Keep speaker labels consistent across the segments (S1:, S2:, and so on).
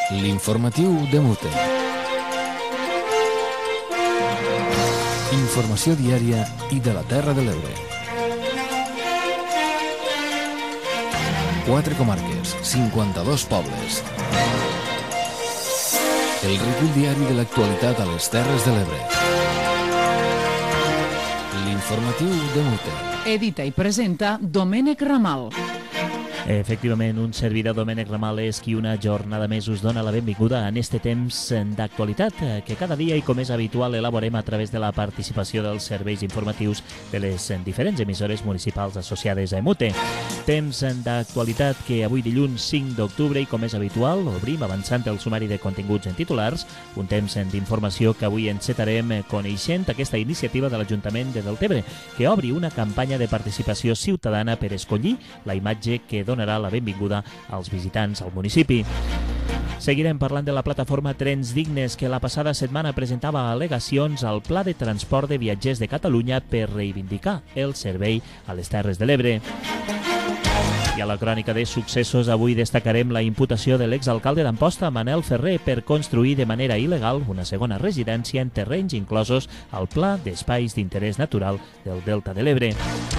S1: L'informatiu de Mute. Informació diària i de la Terra de l'Ebre. 4 comarques, 52 pobles. El recull diari de l'actualitat a les Terres de l'Ebre. L'informatiu de Mute.
S2: Edita i presenta Domènec Ramal.
S3: Efectivament, un servidor, Domènec Ramal, és qui una jornada més us dona la benvinguda en este temps d'actualitat que cada dia, i com és habitual, elaborem a través de la participació dels serveis informatius de les diferents emissores municipals associades a EMUTE. Temps d'actualitat que avui dilluns 5 d'octubre, i com és habitual, obrim avançant el sumari de continguts en titulars, un temps d'informació que avui encetarem coneixent aquesta iniciativa de l'Ajuntament de Deltebre, que obri una campanya de participació ciutadana per escollir la imatge que donarà la benvinguda als visitants al municipi. Seguirem parlant de la plataforma Trens Dignes, que la passada setmana presentava al·legacions al Pla de Transport de Viatgers de Catalunya per reivindicar el servei a les Terres de l'Ebre. I a la crònica de successos avui destacarem la imputació de l'exalcalde d'Amposta, Manel Ferrer, per construir de manera il·legal una segona residència en terrenys inclosos al Pla d'Espais d'Interès Natural del Delta de l'Ebre.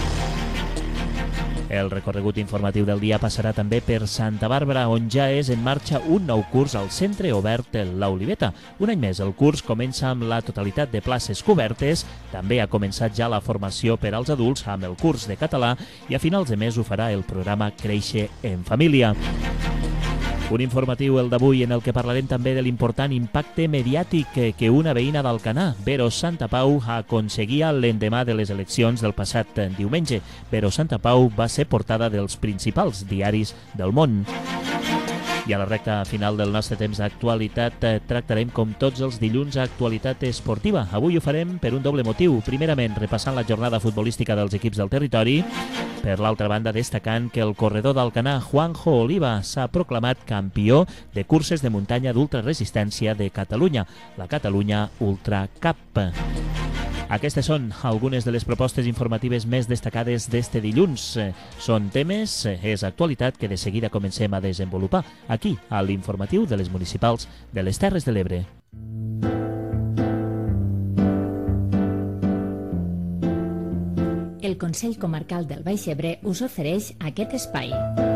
S3: El recorregut informatiu del dia passarà també per Santa Bàrbara, on ja és en marxa un nou curs al Centre Obert l'Oliveta. Un any més, el curs comença amb la totalitat de places cobertes. També ha començat ja la formació per als adults amb el curs de català i a finals de mes ho farà el programa Créixer en Família. Un informatiu, el d'avui, en el que parlarem també de l'important impacte mediàtic que una veïna d'Alcanar, Vero Santapau, aconseguia l'endemà de les eleccions del passat diumenge. Vero Santapau va ser portada dels principals diaris del món. I a la recta final del nostre temps d'actualitat tractarem, com tots els dilluns, actualitat esportiva. Avui ho farem per un doble motiu. Primerament, repassant la jornada futbolística dels equips del territori. Per l'altra banda, destacant que el corredor d'Alcanar, Juanjo Oliva, s'ha proclamat campió de curses de muntanya d'ultraresistència de Catalunya, la Catalunya Ultra Cup. Aquestes són algunes de les propostes informatives més destacades d'este dilluns. Són temes, és actualitat que de seguida comencem a desenvolupar aquí, a l'informatiu de les municipals de les Terres de l'Ebre.
S4: El Consell Comarcal del Baix Ebre us ofereix aquest espai.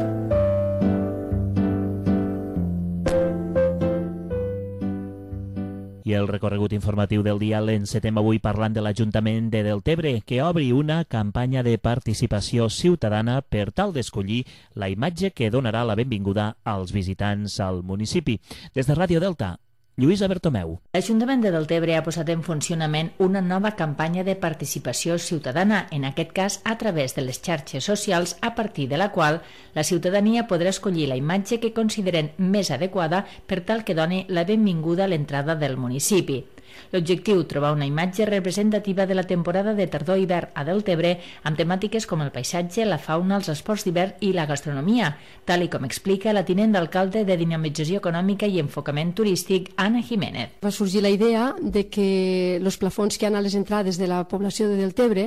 S3: I el recorregut informatiu del dia l'encetem avui parlant de l'Ajuntament de Deltebre, que obri una campanya de participació ciutadana per tal d'escollir la imatge que donarà la benvinguda als visitants al municipi. Des de Ràdio Delta, Lluïsa Bertomeu.
S4: L'Ajuntament de Deltebre ha posat en funcionament una nova campanya de participació ciutadana, en aquest cas a través de les xarxes socials, a partir de la qual la ciutadania podrà escollir la imatge que consideren més adequada per tal que doni la benvinguda a l'entrada del municipi. L'objectiu, trobar una imatge representativa de la temporada de tardor-hivern a Deltebre amb temàtiques com el paisatge, la fauna, els esports d'hivern i la gastronomia, tal i com explica la tinent d'alcalde de Dinamització Econòmica i Enfocament Turístic, Anna Jiménez.
S5: Va sorgir la idea de que els plafons que hi ha a les entrades de la població de Deltebre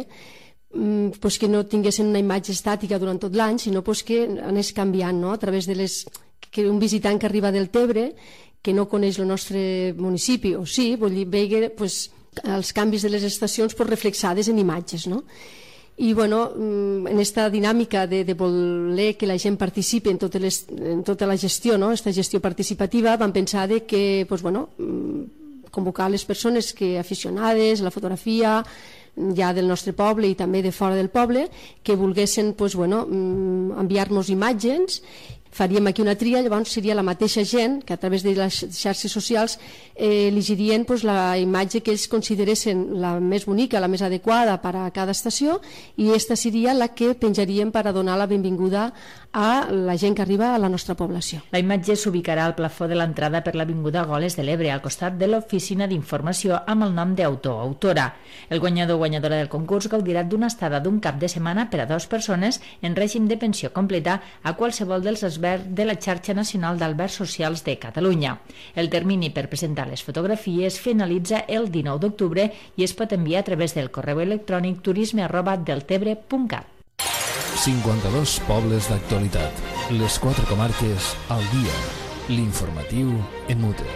S5: pues que no tinguessin una imatge estàtica durant tot l'any, sinó pues que anés canviant, no? A través de que un visitant que arriba a Deltebre que no coneix el nostre municipi, o sí, vull dir, veure pues, els canvis de les estacions pues, reflexades en imatges, no? I bueno, en aquesta dinàmica de voler que la gent participi en tota la gestió, no? Esta gestió participativa, vam pensar que pues, bueno, convocar les persones aficionades a la fotografia, ja del nostre poble i també de fora del poble, que volguessin pues, bueno, enviar-nos imatges. Faríem aquí una tria, llavors seria la mateixa gent que a través de les xarxes socials elegirien pues, la imatge que ells consideressin la més bonica, la més adequada per a cada estació, i aquesta seria la que penjaríem per a donar la benvinguda a la gent que arriba a la nostra població.
S4: La imatge s'ubicarà al plafó de l'entrada per l'Avinguda Goles de l'Ebre, al costat de l'oficina d'informació amb el nom d'autor o autora. El guanyador o guanyadora del concurs gaudirà d'una estada d'un cap de setmana per a 2 persones en règim de pensió completa a qualsevol dels albergs de la Xarxa Nacional d'Albergs Socials de Catalunya. El termini per presentar les fotografies finalitza el 19 d'octubre i es pot enviar a través del correu electrònic turisme@deltebre.cat.
S1: 52 pobles d'actualitat. Les 4 comarques al dia. L'informatiu en mute.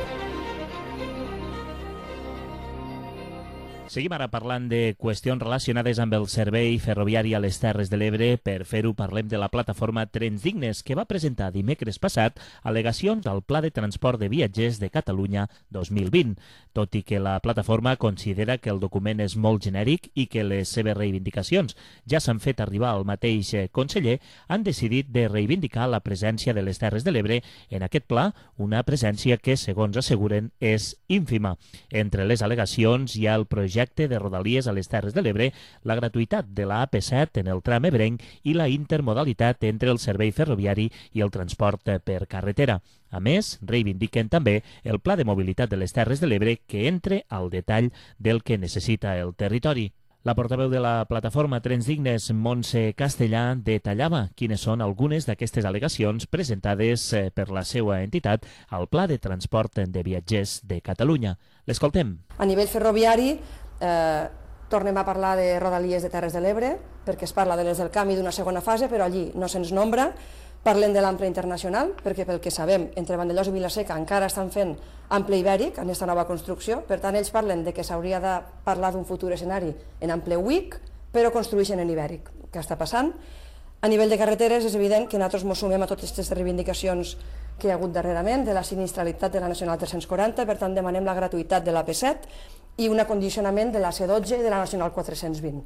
S3: Seguim ara parlant de qüestions relacionades amb el servei ferroviari a les Terres de l'Ebre. Per fer-ho parlem de la plataforma Trens Dignes, que va presentar dimecres passat al·legacions al Pla de Transport de Viatgers de Catalunya 2020. Tot i que la plataforma considera que el document és molt genèric i que les seves reivindicacions ja s'han fet arribar al mateix conseller, han decidit de reivindicar la presència de les Terres de l'Ebre en aquest pla, una presència que, segons asseguren, és ínfima. Entre les al·legacions hi ha el projecte de Rodalies a les Terres de l'Ebre, la gratuïtat de la AP7 en el tram ebrenc i la intermodalitat entre el servei ferroviari i el transport per carretera. A més, reivindiquen també el Pla de Mobilitat de les Terres de l'Ebre que entre al detall del que necessita el territori. La portaveu de la plataforma Trens Dignes, Montse Castellà, detallava quines són algunes d'aquestes al·legacions presentades per la seva entitat al Pla de Transport de Viatgers de Catalunya. L'escoltem.
S6: A nivell ferroviari, tornem a parlar de Rodalies de Terres de l'Ebre, perquè es parla de les del camp i d'una segona fase, però allí no se'ns nombra. Parlem de l'ample internacional, perquè pel que sabem, entre Vandellòs i Vila-seca encara estan fent ample ibèric en aquesta nova construcció. Per tant, ells parlen de que s'hauria de parlar d'un futur escenari en ample UIC, però construeixen en ibèric. Què està passant? A nivell de carreteres és evident que nosaltres ens sumem a totes aquestes reivindicacions que hi ha hagut darrerament, de la sinistralitat de la Nacional 340, per tant demanem la gratuïtat de l'AP7 i un acondicionament de la C12 i de la Nacional 420.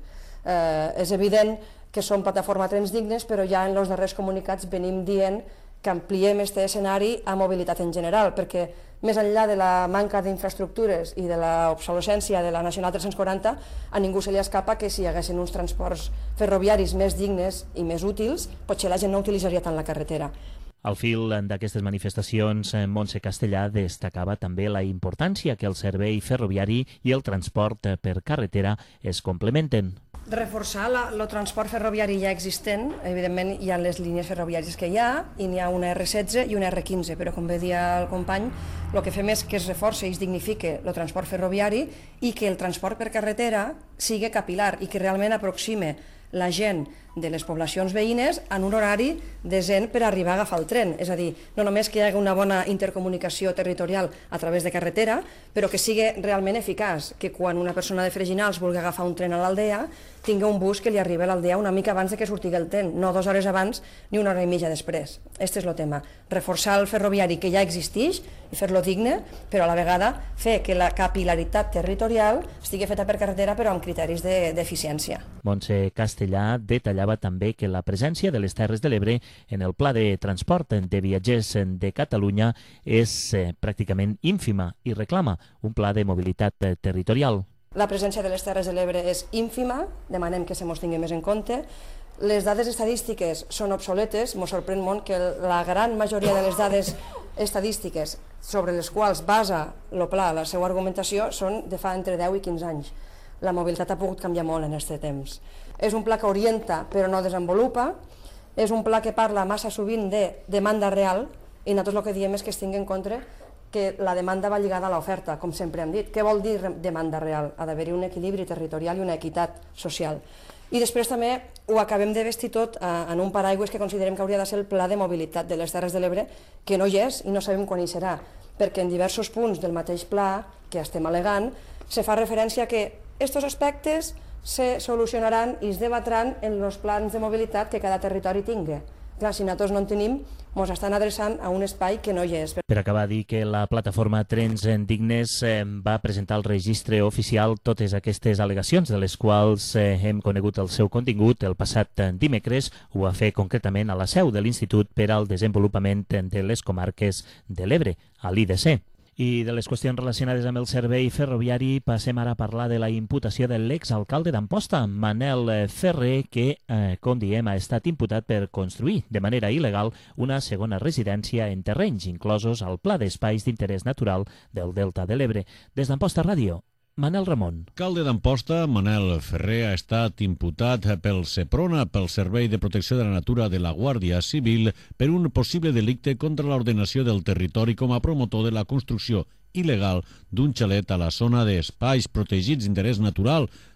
S6: És evident que som plataforma Trens Dignes, però ja en els darrers comunicats venim dient que ampliem aquest escenari a mobilitat en general, perquè més enllà de la manca d'infraestructures i de l'obsolescència de la Nacional 340, a ningú se li escapa que si hi haguessin uns transports ferroviaris més dignes i més útils, potser la gent no utilitzaria tant la carretera.
S3: Al fil d'aquestes manifestacions, Montse Castellà destacava també la importància que el servei ferroviari i el transport per carretera es complementen.
S6: Reforçar el transport ferroviari ja existent, evidentment hi ha les línies ferroviàries que hi ha, i n'hi ha una R16 i una R15, però com bé dia el company, el que fem és que es reforci i es dignifique el transport ferroviari i que el transport per carretera sigui capilar i que realment aproxime la gent de les poblacions veïnes en un horari decent per arribar a agafar el tren. És a dir, no només que hi hagi una bona intercomunicació territorial a través de carretera, però que sigui realment eficaç, que quan una persona de Freginals vulgui agafar un tren a l'aldea, tingui un bus que li arribi a l'aldea una mica abans de que surti el tren, no 2 hores abans ni 1 hora i mitja després. Aquest és el tema. Reforçar el ferroviari que ja existeix i fer-lo digne, però a la vegada fer que la capilaritat territorial estigui feta per carretera però amb criteris d'eficiència.
S3: Montse Castellà detallava també que la presència de les Terres de l'Ebre en el Pla de Transport de Viatgers de Catalunya és pràcticament ínfima i reclama un pla de mobilitat territorial.
S6: La presència de les Terres de l'Ebre és ínfima, demanem que se mos tingui més en compte. Les dades estadístiques són obsoletes, ens sorprèn molt que la gran majoria de les dades estadístiques sobre les quals basa el pla la seva argumentació són de fa entre 10 i 15 anys. La mobilitat ha pogut canviar molt en aquest temps. És un pla que orienta però no desenvolupa, és un pla que parla massa sovint de demanda real i nosaltres el que diem és que es tingui en compte que la demanda va lligada a l'oferta, com sempre hem dit. Què vol dir demanda real? Ha d'haver-hi un equilibri territorial i una equitat social. I després també ho acabem de vestir tot en un paraigües que considerem que hauria de ser el Pla de Mobilitat de les Terres de l'Ebre, que no hi és i no sabem quan hi serà, perquè en diversos punts del mateix pla que estem al·legant se fa referència que aquests aspectes se solucionaran i es debatran en els plans de mobilitat que cada territori tingui. Clar, si nosaltres no en tenim, ens estan adreçant a un espai que no hi és.
S3: Per acabar, dir que la plataforma Trens Dignes va presentar al registre oficial totes aquestes al·legacions, de les quals hem conegut el seu contingut el passat dimecres. Ho va fer concretament a la seu de l'Institut per al Desenvolupament de les Comarques de l'Ebre, a l'IDC. I de les qüestions relacionades amb el servei ferroviari passem ara a parlar de la imputació de l'exalcalde d'Amposta, Manel Ferrer, que, com diem, ha estat imputat per construir de manera il·legal una segona residència en terrenys inclosos al Pla d'Espais d'Interès Natural del Delta de l'Ebre. Des d'Amposta Ràdio, Manel Ramon.
S7: L'alcalde d'Amposta, Manel Ferrer, ha estat imputat pel SEPRONA, pel Servei de Protecció de la Natura de la Guàrdia Civil, per un possible delicte contra l'ordenació del territori com a promotor de la construcció il·legal d'un xalet a la zona d'espais protegits d'interès natural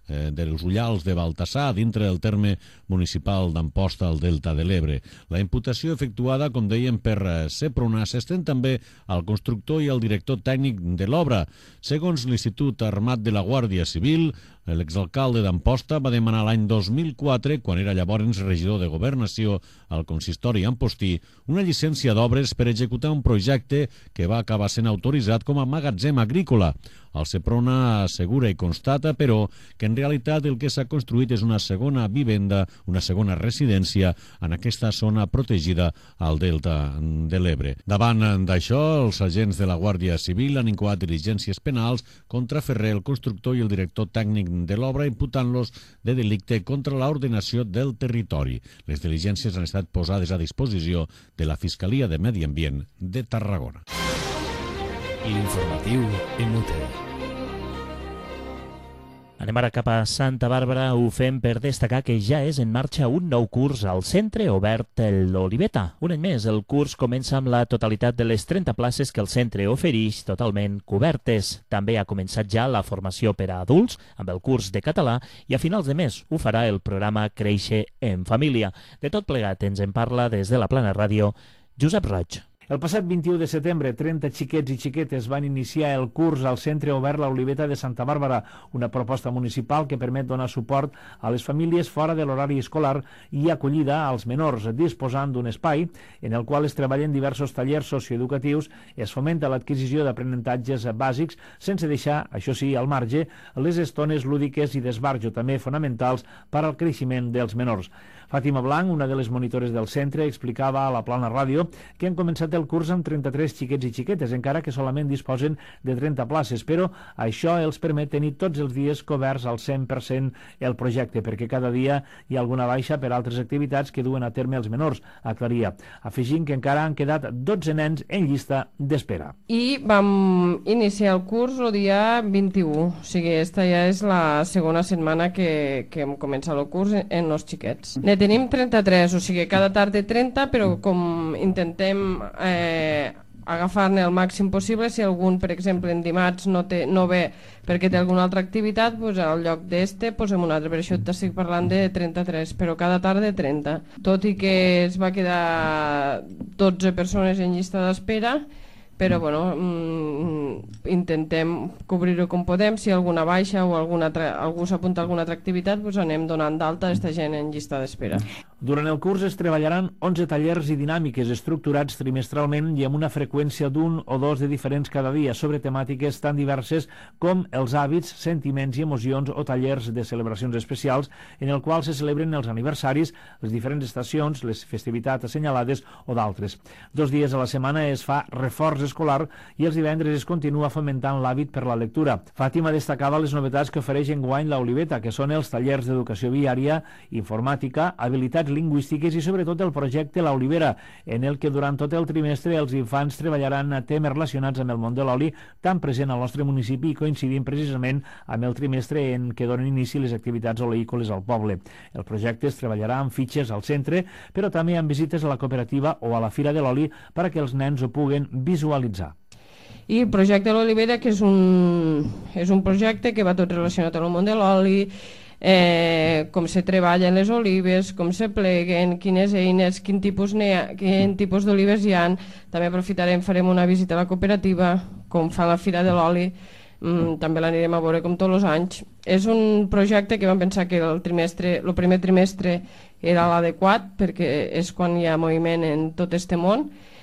S7: dels Ullals de Baltasar, dintre del terme municipal d'Amposta al Delta de l'Ebre. La imputació efectuada, com dèiem, per Seprona s'estén també al constructor i al director tècnic de l'obra. Segons l'Institut Armat de la Guàrdia Civil, l'exalcalde d'Amposta va demanar l'any 2004, quan era llavors regidor de Governació al consistori ampostí, una llicència d'obres per executar un projecte que va acabar sent autoritzat com a magatzem agrícola. El Seprona assegura i constata, però, que en realitat el que s'ha construït és una segona vivenda, una segona residència en aquesta zona protegida al Delta de l'Ebre. Davant d'això, els agents de la Guàrdia Civil han incoat diligències penals contra Ferrer, el constructor i el director tècnic de l'obra, imputant-los de delicte contra l'ordenació del territori. Les diligències han estat posades a disposició de la Fiscalia de Medi Ambient de Tarragona.
S1: L'informatiu en UTE.
S3: Anem ara cap a Santa Bàrbara. Ho fem per destacar que ja és en marxa un nou curs al Centre Obert l'Oliveta. Un any més, el curs comença amb la totalitat de les 30 places que el centre ofereix totalment cobertes. També ha començat ja la formació per a adults amb el curs de català i a finals de mes ho farà el programa Créixer en Família. De tot plegat ens en parla des de la Plana Ràdio Josep Roig.
S8: El passat 21 de setembre, 30 xiquets i xiquetes van iniciar el curs al Centre Obert l'Oliveta de Santa Bàrbara, una proposta municipal que permet donar suport a les famílies fora de l'horari escolar i acollida als menors, disposant d'un espai en el qual es treballen diversos tallers socioeducatius, es fomenta l'adquisició d'aprenentatges bàsics, sense deixar, això sí, al marge, les estones lúdiques i d'esbarjo, també fonamentals per al creixement dels menors. Fàtima Blanc, una de les monitores del centre, explicava a la Plana Ràdio que han començat el curs amb 33 xiquets i xiquetes, encara que solament disposen de 30 places, però això els permet tenir tots els dies coberts al 100% el projecte, perquè cada dia hi ha alguna baixa per altres activitats que duen a terme els menors, aclaria, afegint que encara han quedat 12 nens en llista d'espera.
S9: I vam iniciar el curs el dia 21, o sigui, esta ja és la segona setmana que hem començat el curs en els xiquets. Ne tenim 33, o sigui, cada tarda 30, però com intentem agafar-ne el màxim possible, si algun, per exemple, en dimarts no ve perquè té alguna altra activitat, doncs al lloc d'este posem un altre, per això t'estic parlant de 33, però cada tarda 30. Tot i que es va quedar 12 persones en llista d'espera, però bueno, intentem cobrir-ho com podem. Si alguna baixa o algú s'apunta a alguna altra activitat, doncs anem donant d'alta a aquesta gent en llista d'espera.
S8: Durant el curs es treballaran 11 tallers i dinàmiques estructurats trimestralment i amb una freqüència d'un o dos de diferents cada dia, sobre temàtiques tan diverses com els hàbits, sentiments i emocions, o tallers de celebracions especials en el qual se celebren els aniversaris, les diferents estacions, les festivitats assenyalades o d'altres. 2 dies a la setmana es fa reforç escolar i els divendres es continua fomentant l'hàbit per la lectura. Fàtima destacava les novetats que ofereix enguany l'Oliveta, que són els tallers d'educació viària, informàtica, habilitats lingüístiques i sobretot el projecte La Olivera, en el que durant tot el trimestre els infants treballaran temes relacionats amb el món de l'oli, tan present al nostre municipi i coincidint precisament amb el trimestre en què donen inici les activitats oleícoles al poble. El projecte es treballarà amb fitxes al centre, però també amb visites a la cooperativa o a la Fira de l'Oli perquè els nens ho puguen visualitzar.
S9: I el projecte l'Olivera, que és un projecte que va tot relacionat amb el món de l'oli, com se treballen les olives, com se pleguen, quines eines, quin tipus d'olives hi ha. També aprofitarem, farem una visita a la cooperativa, com fa la Fira de l'Oli, també l'anirem a veure com tots els anys. És un projecte que vam pensar que el primer trimestre era l'adequat, perquè és quan hi ha moviment en tot este món,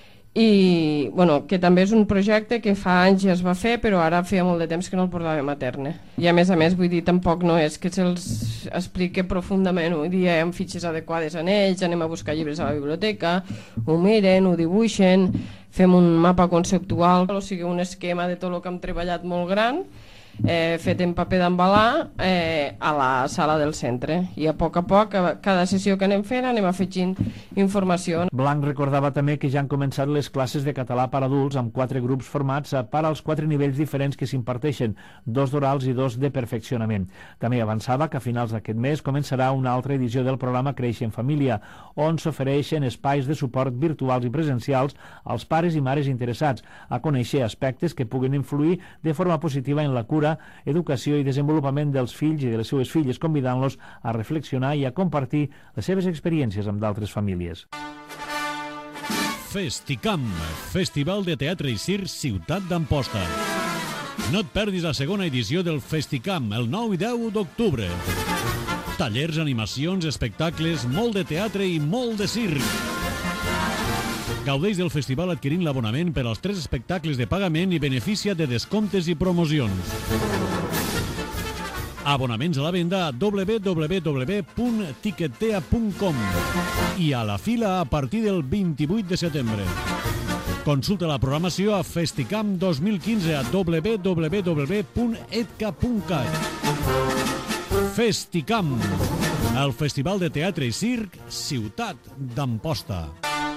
S9: i bueno, que també és un projecte que fa anys ja es va fer, però ara feia molt de temps que no el portàvem a terme. I a més, vull dir, tampoc no és que se'ls expliqui profundament, vull dir, hi ha fitxes adequades en ells, anem a buscar llibres a la biblioteca, ho miren, ho dibuixen, fem un mapa conceptual, o sigui, un esquema de tot el que hem treballat molt gran, fet en paper d'embalar a la sala del centre, i a poc, cada sessió que anem fent anem afegint informació.
S8: Blanc recordava també que ja han començat les classes de català per adults amb 4 grups formats per als 4 nivells diferents que s'imparteixen, 2 d'orals i 2 de perfeccionament. També avançava que a finals d'aquest mes començarà una altra edició del programa Créixer en Família, on s'ofereixen espais de suport virtuals i presencials als pares i mares interessats a conèixer aspectes que puguen influir de forma positiva en la cura cultura, educació i desenvolupament dels fills i de les seues filles, convidant-los a reflexionar i a compartir les seves experiències amb d'altres famílies.
S7: Festicam, Festival de Teatre i Circ Ciutat d'Amposta. No et perdis la segona edició del Festicam, el 9 i 10 d'octubre. Tallers, animacions, espectacles, molt de teatre i molt de circ. Gaudeix del festival adquirint l'abonament per als 3 espectacles de pagament i beneficia de descomptes i promocions. Abonaments a la venda a www.tiquetea.com i a la fila a partir del 28 de setembre. Consulta la programació a Festicam 2015 a www.edca.cat. Festicam, el Festival de Teatre i Circ Ciutat d'Amposta.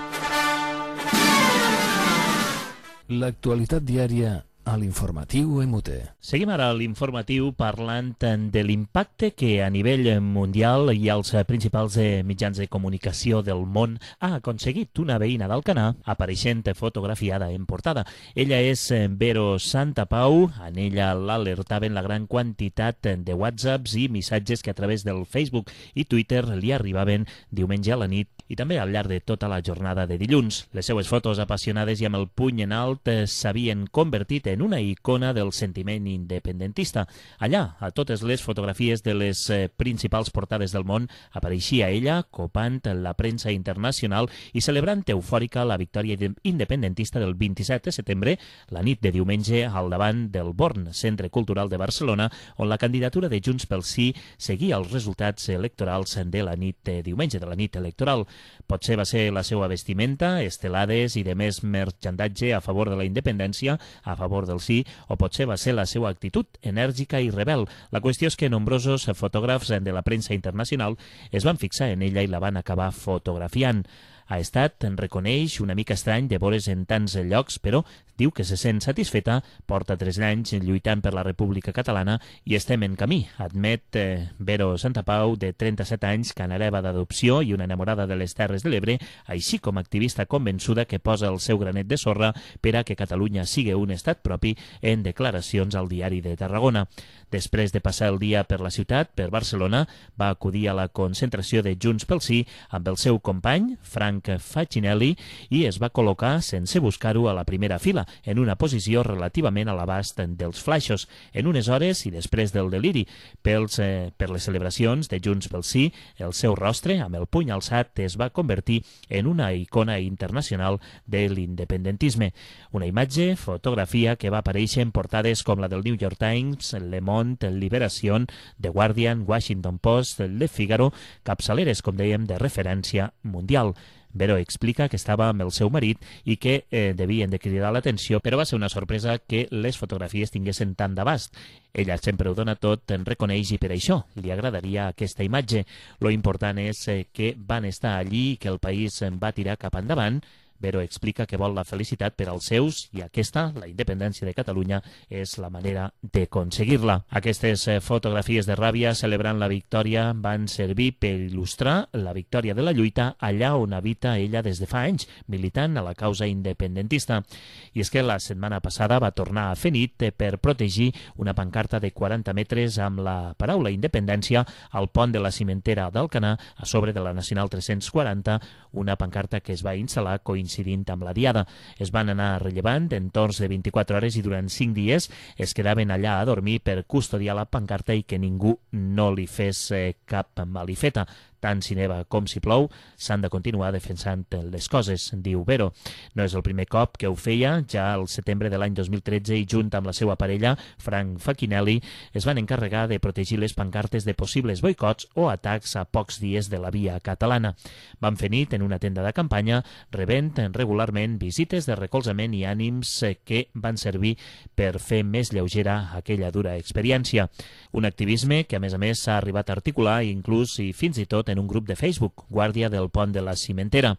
S1: L'actualitat diària a l'informatiu MUT.
S3: Seguim ara a l'informatiu parlant de l'impacte que a nivell mundial i als principals mitjans de comunicació del món ha aconseguit una veïna d'Alcanar apareixent fotografiada en portada. Ella és Vero Santapau. En ella l'alertaven la gran quantitat de whatsapps i missatges que a través del Facebook i Twitter li arribaven diumenge a la nit i també al llarg de tota la jornada de dilluns. Les seues fotos apassionades i amb el puny en alt s'havien convertit en una icona del sentiment independentista. Allà, a totes les fotografies de les principals portades del món, apareixia ella copant la premsa internacional i celebrant eufòrica la victòria independentista del 27 de setembre, la nit de diumenge al davant del Born, Centre Cultural de Barcelona, on la candidatura de Junts pel Sí seguia els resultats electorals de la nit de diumenge, de la nit electoral. Potser va ser la seva vestimenta, estelades i de més merchandatge a favor de la independència, a favor del sí, o potser va ser la seva actitud enèrgica i rebel. La qüestió és que nombrosos fotògrafs de la premsa internacional es van fixar en ella i la van acabar fotografiant. Ha estat, reconeix, una mica estrany de veure's en tants llocs, però diu que se sent satisfeta, porta 3 anys lluitant per la República Catalana i estem en camí. Admet Vero Santapau, de 37 anys, canareva d'adopció i una enamorada de les Terres de l'Ebre, així com activista convençuda que posa el seu granet de sorra per a que Catalunya sigui un estat propi en declaracions al Diari de Tarragona. Després de passar el dia per la ciutat, per Barcelona, va acudir a la concentració de Junts pel Sí amb el seu company, Frank Facinelli, i es va col·locar, sense buscar-ho, a la primera fila, en una posició relativament a l'abast dels flaixos. En unes hores i després del deliri per les celebracions de Junts pel Sí, el seu rostre, amb el puny alçat, es va convertir en una icona internacional de l'independentisme. Una imatge, fotografia, que va aparèixer en portades com la del New York Times, Le Monde, Liberación, The Guardian, Washington Post, Le Figaro, capçaleres, com dèiem, de referència mundial. Vero explica que estava amb el seu marit i que devien de cridar l'atenció, però va ser una sorpresa que les fotografies tinguessin tant d'abast. Ella sempre ho dona tot, en reconeix, i per això li agradaria aquesta imatge. Lo important és que van estar allí i que el país va tirar cap endavant. Vero explica que vol la felicitat per als seus i aquesta, la independència de Catalunya, és la manera d'aconseguir-la. Aquestes fotografies de ràbia celebrant la victòria van servir per il·lustrar la victòria de la lluita allà on habita ella des de fa anys, militant a la causa independentista. I és que la setmana passada va tornar a fer nit per protegir una pancarta de 40 metres amb la paraula independència al pont de la Cimentera d'Alcanar, a sobre de la Nacional 340, una pancarta que es va instal·lar coincidint amb la diada. Es van anar rellevant en torns de 24 hores i durant 5 dies es quedaven allà a dormir per custodiar la pancarta i que ningú no li fes cap malifeta. Tant si neva com si plou, s'han de continuar defensant les coses, diu Vero. No és el primer cop que ho feia. Ja al setembre de l'any 2013 i junt amb la seva parella, Frank Facinelli, es van encarregar de protegir les pancartes de possibles boicots o atacs a pocs dies de la via catalana. Van fer nit en una tenda de campanya, rebent regularment visites de recolzament i ànims que van servir per fer més lleugera aquella dura experiència. Un activisme que, a més, s'ha arribat a articular inclús i fins i tot en un grup de Facebook, Guàrdia del Pont de la Cimentera.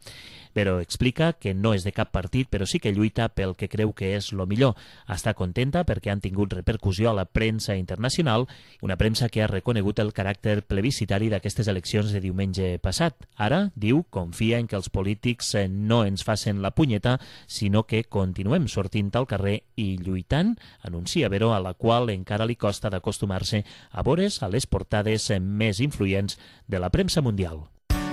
S3: però explica que no és de cap partit, però sí que lluita pel que creu que és lo millor. Està contenta perquè han tingut repercussió a la premsa internacional, una premsa que ha reconegut el caràcter plebiscitari d'aquestes eleccions de diumenge passat. Ara, diu, confia en que els polítics no ens facin la punyeta, sinó que continuem sortint al carrer i lluitant, anuncia Veró, a la qual encara li costa d'acostumar-se a veure's a les portades més influents de la premsa mundial.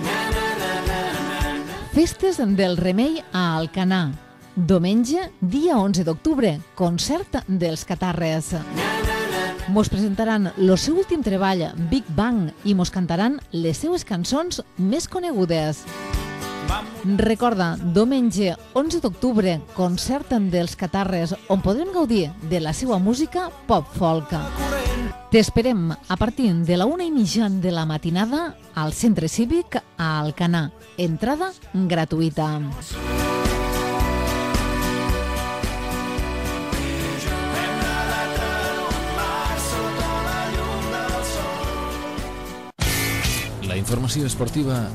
S2: Festes del Remei a Alcanar. Diumenge, dia 11 d'octubre, concert dels Catarres. Mos presentaran el seu últim treball, Big Bang, i mos cantaran les seues cançons més conegudes. Recorda, diumenge 11 d'octubre, concert dels Catarres, on podrem gaudir de la seva música pop-folk. T'esperem a partir de la 1:30 de la matinada al Centre Cívic a Alcanar. Entrada gratuïta.
S1: La informació esportiva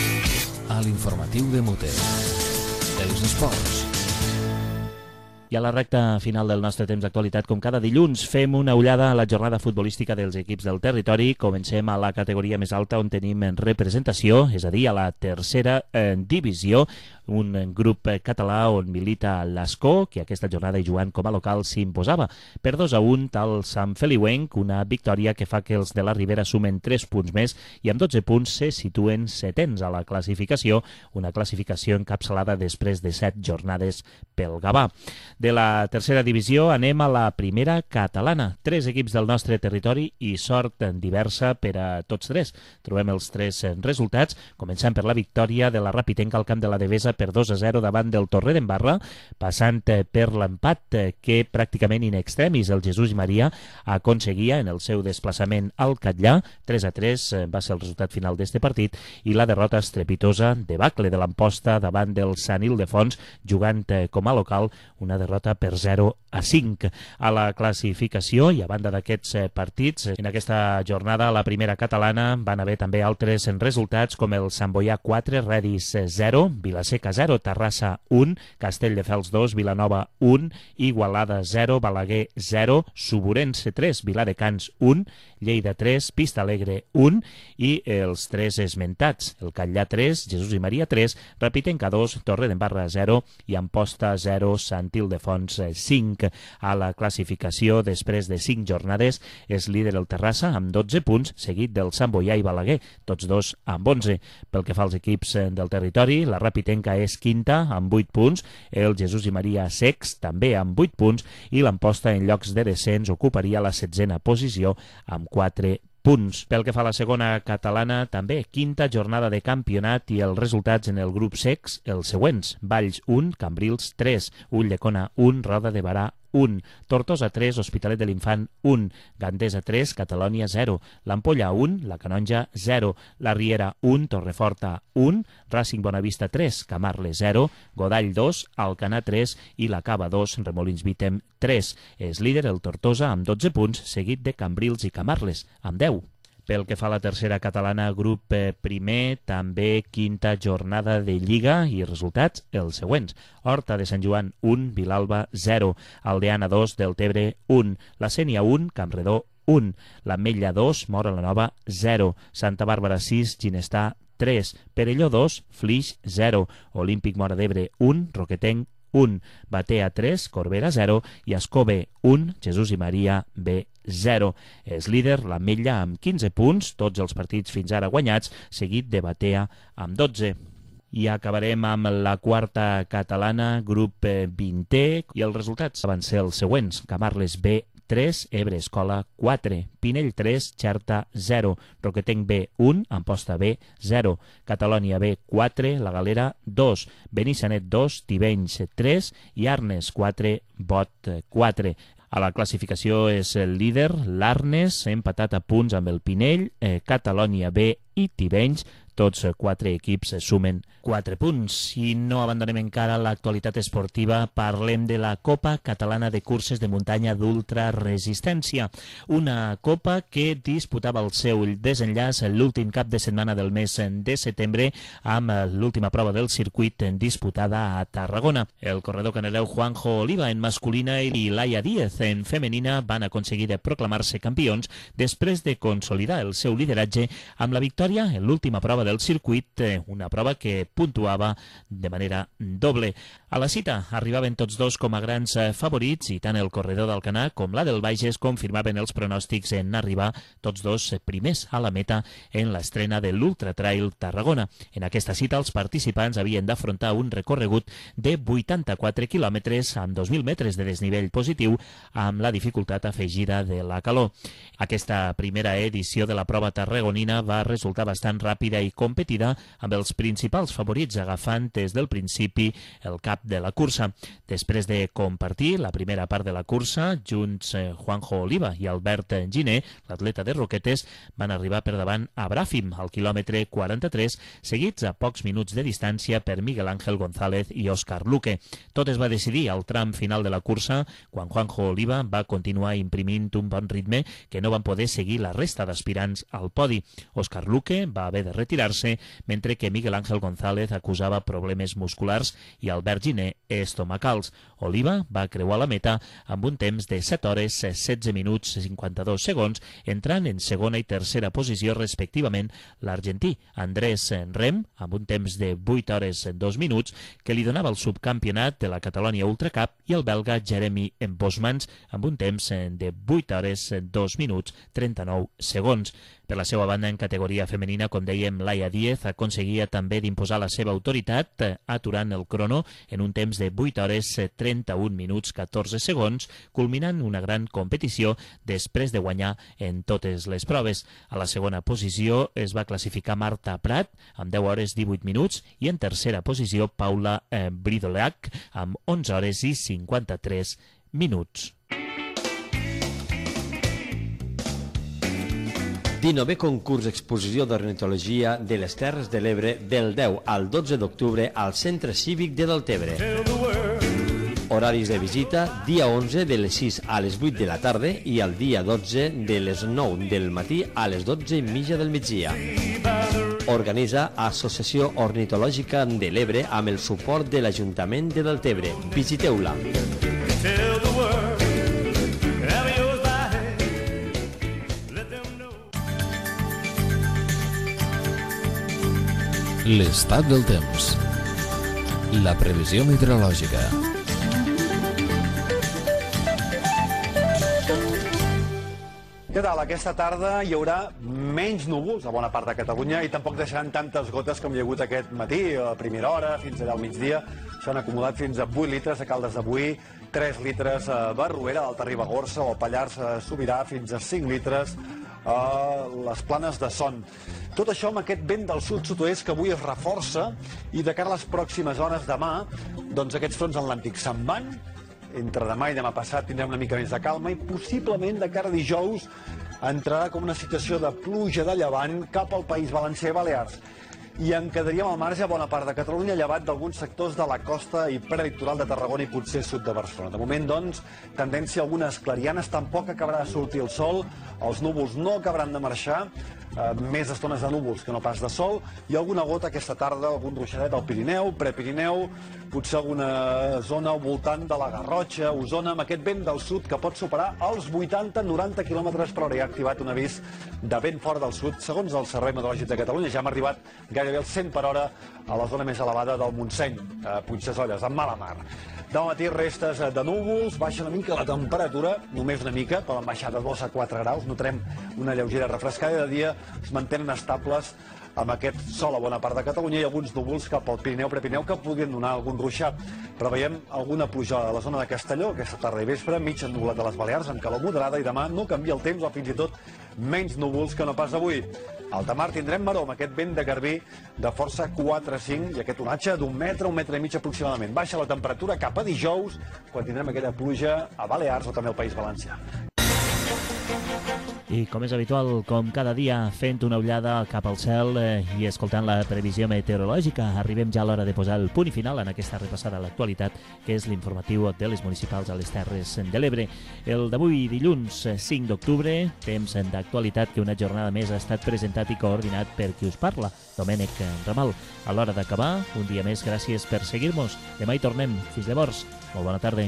S1: a l'informatiu de Mute. Els esports.
S3: I a la recta final del nostre temps d'actualitat, com cada dilluns, fem una ullada a la jornada futbolística dels equips del territori. Comencem a la categoria més alta on tenim representació, és a dir, a la tercera divisió, un grup català on milita l'Ascó, que aquesta jornada i jugant com a local s'imposava per 2-1 al Sant Feliuenc, una victòria que fa que els de la Ribera sumen 3 punts més i amb 12 punts se situen setens a la classificació, una classificació encapçalada després de 7 jornades pel Gavà. De la tercera divisió anem a la primera catalana. 3 equips del nostre territori i sort diversa per a tots 3. Trobem els 3 resultats, començant per la victòria de la Rapitenca al camp de la Devesa per 2-0 davant del Torredembarra, passant per l'empat que pràcticament in extremis el Jesús i Maria aconseguia en el seu desplaçament al Catllà. 3-3 va ser el resultat final d'este partit, i la derrota estrepitosa de Bacle de l'Amposta davant del Sant Ildefons, jugant com a local, una derrota per 0-5. A la classificació, i a banda d'aquests partits, en aquesta jornada a la primera catalana van haver també altres resultats com el Sant Boià 4, Redis 0, Vilaseca 0, Terrassa 1, Castelldefels 2, Vilanova 1, Igualada 0, Balaguer 0, Suburense 3, Viladecans 1, Lleida 3, Pista Alegre 1 i els 3 esmentats, el Catllà 3, Jesús i Maria 3, Rapitenca 2, Torredembarra 0 i Amposta 0, Sant Ildefons 5. A la classificació, després de 5 jornades, és líder el Terrassa amb 12 punts, seguit del Sant Boià i Balaguer, tots dos amb 11. Pel que fa als equips del territori, la Rapitenca és quinta amb 8 punts, el Jesús i Maria sext també amb 8 punts i l'Amposta en llocs de descens ocuparia la 16a posició amb 4 punts. Pel que fa a la segona catalana, també quinta jornada de campionat i els resultats en el grup secs, els següents: Valls 1, Cambrils 3, Ulldecona 1, Roda de Barà 1, Tortosa 3, Hospitalet de l'Infant 1, Gandesa 3, Catalònia 0, l'Ampolla 1, la Canonja 0, la Riera 1, Torreforta 1, Racing Bonavista 3, Camarles 0, Godall 2, Alcanar 3 i la Cava 2, Remolins Vítem 3. És líder el Tortosa amb 12 punts, seguit de Cambrils i Camarles amb 10. Pel que fa a la tercera catalana, grup primer, també quinta jornada de Lliga i resultats els següents: Horta de Sant Joan 1, Vilalba 0, Aldeana 2, Deltebre 1, la Sénia 1, Campredó 1, l'Ametlla 2, Móra la Nova 0, Santa Bàrbara 6, Ginestà 3, Perelló 2, Flix 0, Olímpic Móra d'Ebre 1, Roquetenc 1, Batea 3, Corbera 0 i Ascó B 1, Jesús i Maria B 0. És líder l'Ametlla amb 15 punts, tots els partits fins ara guanyats, seguit de Batea amb 12. I acabarem amb la quarta catalana, grup 20è, i els resultats van ser els següents: Camarles B 3, Ebre Escola 4, Pinell 3, Xerta 0, Roquetenc B 1, Amposta B 0, Catalònia B 4, La Galera 2, Benissanet 2, Tivenys 3 i Arnes 4, Bot 4. A la classificació és el líder l'Arnes, empatat a punts amb el Pinell, Catalònia B i Tivenys, Tots 4 equips sumen 4 punts. I no abandonem encara l'actualitat esportiva, parlem de la Copa Catalana de Curses de Muntanya d'Ultraresistència, una copa que disputava el seu desenllaç l'últim cap de setmana del mes de setembre amb l'última prova del circuit disputada a Tarragona. El corredor caneleu Juanjo Oliva en masculina i Laia Díez en femenina van aconseguir de proclamar-se campions després de consolidar el seu lideratge amb la victòria en l'última prova del circuit, una prova que puntuava de manera doble. A la cita arribaven tots dos com a grans favorits i tant el corredor d'Alcanar com la del Bages confirmaven els pronòstics en arribar tots dos primers a la meta en l'estrena de l'Ultra Trail Tarragona. En aquesta cita els participants havien d'afrontar un recorregut de 84 quilòmetres amb 2.000 metres de desnivell positiu amb la dificultat afegida de la calor. Aquesta primera edició de la prova tarragonina va resultar bastant ràpida i competida amb els principals favorits agafant des del principi el cap de la cursa. Després de compartir la primera part de la cursa, junts Juanjo Oliva i Albert Giner, l'atleta de Roquetes, van arribar per davant a Bràfim al quilòmetre 43, seguits a pocs minuts de distància per Miguel Ángel González i Òscar Luque. Tot es va decidir al tram final de la cursa, quan Juanjo Oliva va continuar imprimint un bon ritme que no van poder seguir la resta d'aspirants al podi. Òscar Luque va haver de retirar-se, mentre que Miguel Ángel González acusava problemes musculars i Albert Giner estomacals. Oliva va creuar la meta amb un temps de 7 hores, 16 minuts i 52 segons, entrant en segona i tercera posició respectivament l'argentí Andrés Rem, amb un temps de 8 hores en 2 minuts, que li donava el subcampionat de la Catalonia Ultra Cup, i el belga Jeremy Bosmans, amb un temps de 8 hores, 2 minuts, 39 segons. Per la seva banda, en categoria femenina, com dèiem, Laia Díez aconseguia també d'imposar la seva autoritat, aturant el crono en un temps de 8 hores, 31 minuts, 14 segons, culminant una gran competició després de guanyar en totes les proves. A la segona posició es va classificar Marta Prat, amb 10 hores, 18 minuts, i en tercera posició Paula Bridolac, amb 11 hores i 53 minuts.
S10: 19è concurs exposició d'ornitologia de les Terres de l'Ebre del 10 al 12 d'octubre al Centre Cívic de Deltebre. Horaris de visita, dia 11 de les 6 a les 8 de la tarda i el dia 12 de les 9 del matí a les 12:30 del migdia. Organitza Associació Ornitològica de l'Ebre amb el suport de l'Ajuntament de Deltebre. Visiteu-la.
S1: L'estat del temps. La previsió meteorològica.
S11: Què tal? Aquesta tarda hi haurà menys núvols a bona part de Catalunya i tampoc deixaran tantes gotes com hi ha hagut aquest matí, a primera hora, fins allà al migdia. S'han acumulat fins a 8 litres a Caldes de Boí, 3 litres a Barruera, a l'Alta Ribagorça o a Pallars Sobirà, fins a 5 litres a les Planes de Son. Tot això amb aquest vent del sud-sud-oest que avui es reforça i de cara a les pròximes hores demà, doncs aquests fronts atlàntics se'n van. Entre demà i demà passat tindrem una mica més de calma i possiblement de cara a dijous entrarà com una situació de pluja de llevant cap al País Valencià i Balears. I en quedaríem al marge bona part de Catalunya, llevat d'alguns sectors de la costa i prelitoral de Tarragona i potser sud de Barcelona. De moment, doncs, tendència a algunes clarianes, tampoc acabarà de sortir el sol, els núvols no acabaran de marxar, més estones de núvols que no pas de sol, i alguna gota aquesta tarda, algun ruixadet al Pirineu, Prepirineu, potser alguna zona al voltant de la Garrotxa, Osona, amb aquest vent del sud que pot superar els 80-90 km per hora. Hi ha activat un avís de vent fort del sud, segons el Servei Meteorològic de Catalunya. Ja hem arribat gairebé als 100 per hora a la zona més elevada del Montseny, a Puigdesolles, amb mala mar. Demà matí restes de núvols, baixa una mica la temperatura, només una mica, poden baixar de 2 a 4 graus, notarem una lleugera refrescada i de dia es mantenen estables amb aquest sol a bona part de Catalunya i alguns núvols cap al Pirineu, Prepirineu, que podrien donar algun ruixat. Preveiem alguna pluja a la zona de Castelló aquesta tarda i vespre, mig ennubulat a les Balears, amb calor moderada, i demà no canvia el temps o fins i tot menys núvols que no pas avui. A alta mar tindrem maror amb aquest vent de garbí de força 4-5 i aquest onatge d'un metre, 1,5 metres aproximadament. Baixa la temperatura cap a dijous, quan tindrem aquella pluja a Balears o també al País Valencià.
S3: I com és habitual, com cada dia, fent una ullada cap al cel i escoltant la previsió meteorològica, arribem ja a l'hora de posar el punt i final en aquesta repassada a l'actualitat, que és l'informatiu de les municipals a les Terres de l'Ebre. El d'avui, dilluns 5 d'octubre, temps d'actualitat que una jornada més ha estat presentat i coordinat per qui us parla, Domènec Ramal. A l'hora d'acabar, un dia més, gràcies per seguir-nos. Demà hi tornem. Fins llavors. Molt bona tarda.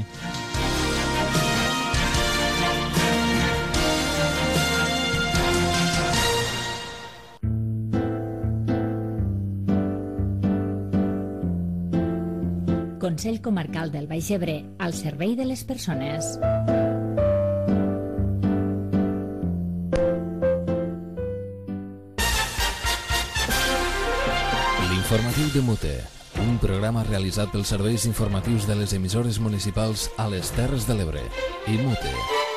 S4: Consell Comarcal del Baix Ebre, al servei de les persones.
S1: L'informatiu de Mute, un programa realitzat pels serveis informatius de les emissores municipals a les Terres de l'Ebre i Mute.